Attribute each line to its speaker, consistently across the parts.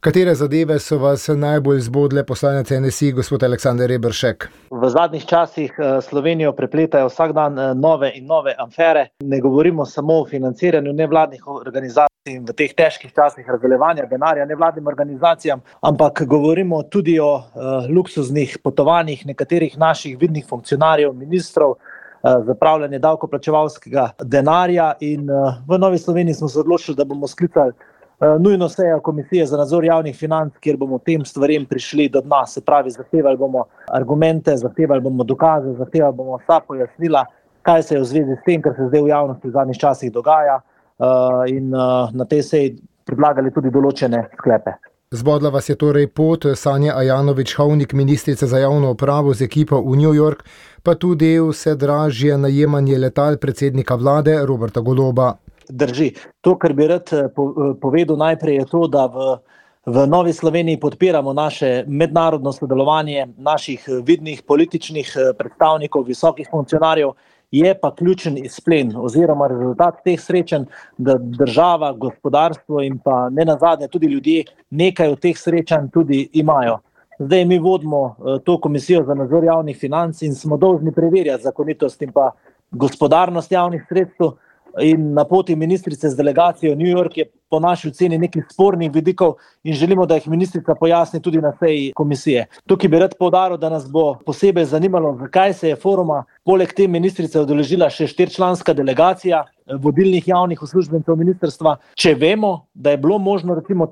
Speaker 1: Katere zadeve so vas najbolj zbodle, poslanec NSi, gospod Aleksander Reberšek?
Speaker 2: V zadnjih časih Slovenijo prepletajo vsak dan nove in nove afere. Ne govorimo samo o financiranju nevladnih organizacij in v teh težkih časih razdeljevanja denarja nevladnim organizacijam, ampak govorimo tudi o luksuznih potovanjih nekaterih naših vidnih funkcionarjev, ministrov, zapravljanje davkoplačevalskega denarja in v Novi Sloveniji smo se odločili, da bomo sklicali nujno sejo Komisije za nadzor javnih financ, kjer bomo tem stvarem prišli do dna. Se pravi, zahtevali bomo argumente, zahtevali bomo dokaze, zahtevali bomo vsa pojasnila, kaj se je v zvezi s tem, kar se zdaj v javnosti v zadnjih časih dogaja, in na tej seji predlagali tudi določene sklepe.
Speaker 1: Zbodla vas je torej pot Sanja Ajanović-Hovnik, ministrica za javno upravo z ekipo v New York, pa tudi vse dražje najemanje letal predsednika vlade Roberta Goloba.
Speaker 2: Drži. To, kar bi rad povedal najprej, je to, da v Novi Sloveniji podpiramo naše mednarodno sodelovanje naših vidnih političnih predstavnikov, visokih funkcionarjev. Je pa ključen izplen oziroma rezultat teh srečanj, da država, gospodarstvo in pa nenazadnje tudi ljudje nekaj od teh srečanj tudi imajo. Zdaj mi vodimo to Komisijo za nadzor javnih financ in smo dolžni preverjati zakonitost in pa gospodarnost javnih sredstev. In na poti ministrice z delegacijo New York je po naši oceni nekih spornih vidikov in želimo, da jih ministrica pojasni tudi na seji komisije. Tukaj bi rad poudaril, da nas bo posebej zanimalo, zakaj se je foruma poleg te ministrice udeležila še 4-članska delegacija vodilnih javnih uslužbencev ministrstva, če vemo, da je bilo možno recimo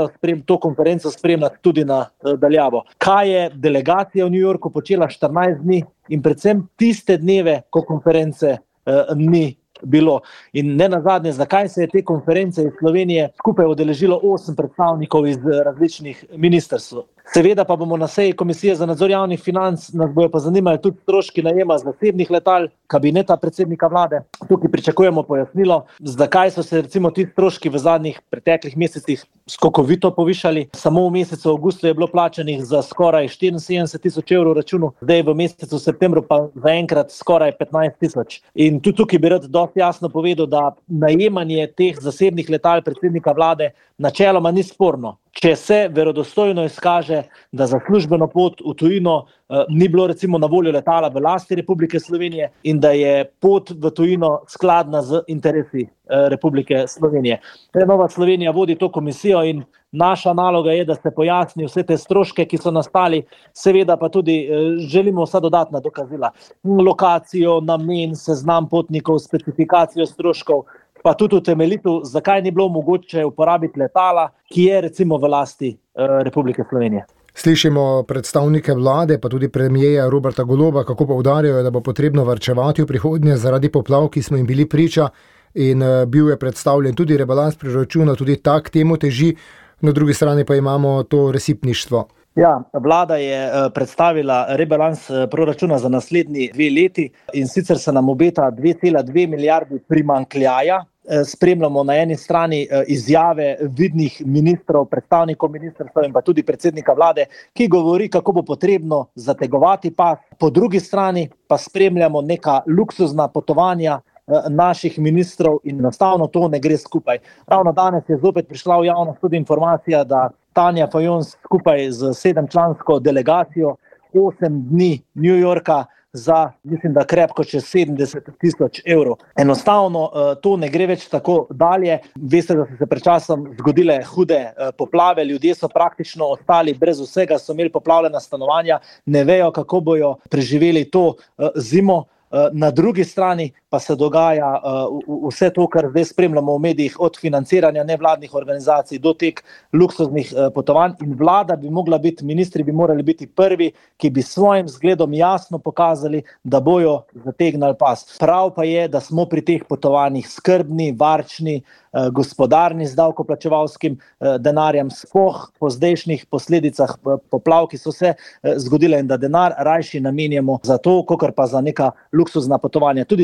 Speaker 2: to konferenco spremljati tudi na daljavo. Kaj je delegacija v New Yorku počela 14 dni in predvsem tiste dneve, ko konference ni bilo. In nenazadnje, zakaj se je te konference iz Slovenije skupaj udeležilo 8 predstavnikov iz različnih ministrstv. Seveda pa bomo na seji Komisije za nadzor javnih financ, nas bojo pa zanimali tudi stroški najema zasebnih letal, kabineta predsednika vlade. Tukaj pričakujemo pojasnilo, zakaj so se recimo ti stroški v zadnjih preteklih mesecih skokovito povišali. Samo v mesecu avgustu je bilo plačanih za skoraj 74.000 evrov računov, zdaj v mesecu septembru pa zaenkrat skoraj 15.000. In tudi tukaj bi rad dosti jasno povedal, da najemanje teh zasebnih letal predsednika vlade načeloma ni sporno. Če se verodostojno izkaže, da za službeno pot v tujino ni bilo recimo na voljo letala v lasti Republike Slovenije in da je pot v tujino skladna z interesi Republike Slovenije. Nova Slovenija vodi to komisijo in naša naloga je, da se pojasni vse te stroške, ki so nastali, seveda pa tudi želimo vsa dodatna dokazila. Lokacijo, namen, seznam potnikov, specifikacijo stroškov, pa tudi utemeljitev, zakaj ni bilo mogoče uporabiti letala, ki je recimo v lasti Republike Slovenije.
Speaker 1: Slišimo predstavnike vlade, pa tudi premierja Roberta Goloba, kako poudarjajo, da bo potrebno varčevati v prihodnje zaradi poplav, ki smo jim bili priča, in bil je predstavljen tudi rebalans proračuna, tudi tak temu teži, na drugi strani pa imamo to resipništvo.
Speaker 2: Ja, vlada je predstavila rebalans proračuna za naslednji 2 leti in sicer se nam obeta 2,2 milijardi primanjkljaja. Spremljamo na eni strani izjave vidnih ministrov, predstavnikov ministrstva in pa tudi predsednika vlade, ki govori, kako bo potrebno zategovati pas. Po drugi strani pa spremljamo neka luksuzna potovanja naših ministrov in enostavno to ne gre skupaj. Ravno danes je zopet prišla v javnost tudi informacija, da Tanja Fajon skupaj z 7-člansko delegacijo 8 dni New Yorka za, mislim, da krepko čez 70.000 evrov. Enostavno to ne gre več tako dalje. Veste, da so se pred časom zgodile hude poplave, ljudje so praktično ostali brez vsega, so imeli poplavljena stanovanja, ne vejo, kako bojo preživeli to zimo. Na drugi strani pa se dogaja vse to, kar zdaj spremljamo v medijih, od financiranja nevladnih organizacij do teh luksuznih potovanj, in vlada bi mogla biti, ministri bi morali biti prvi, ki bi svojim zgledom jasno pokazali, da bojo zategnali pas. Prav pa je, da smo pri teh potovanjih skrbni, varčni, gospodarni z davkoplačevalskim denarjem, sploh po zdajšnjih posledicah poplav, ki so se zgodile, in da denar rajši namenjamo za to, kakor pa za neka luksuzna potovanja. Tudi sam sem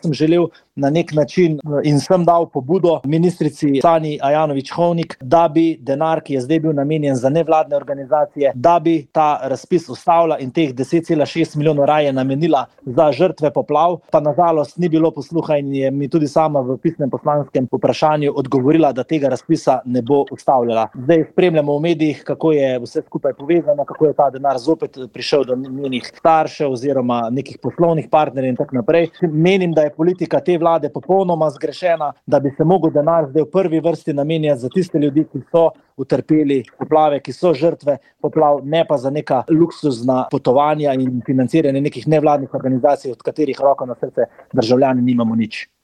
Speaker 2: sem želel na nek način in sem dal pobudo ministrici Sanji Ajanović-Hovnik, da bi denar, ki je zdaj bil namenjen za nevladne organizacije, da bi ta razpis ustavila in teh 10,6 milijonov raje namenila za žrtve poplav, pa nažalost ni bilo posluha in je mi tudi sama v pisnem poslanskem vprašanju odgovorila, da tega razpisa ne bo ustavljala. Zdaj spremljamo v medijih, kako je vse skupaj povezano, kako je ta denar zopet prišel do njenih staršev oziroma nekih poslovnih partnerjev in tako naprej. Menim, da je politika te vlade popolnoma zgrešena, da bi se mogel denar zdaj v prvi vrsti namenjati za tiste ljudi, ki so utrpeli poplave, ki so žrtve poplav, ne pa za neka luksuzna potovanja in financiranje nekih nevladnih organizacij, od katerih roko na srce državljani nimamo nič.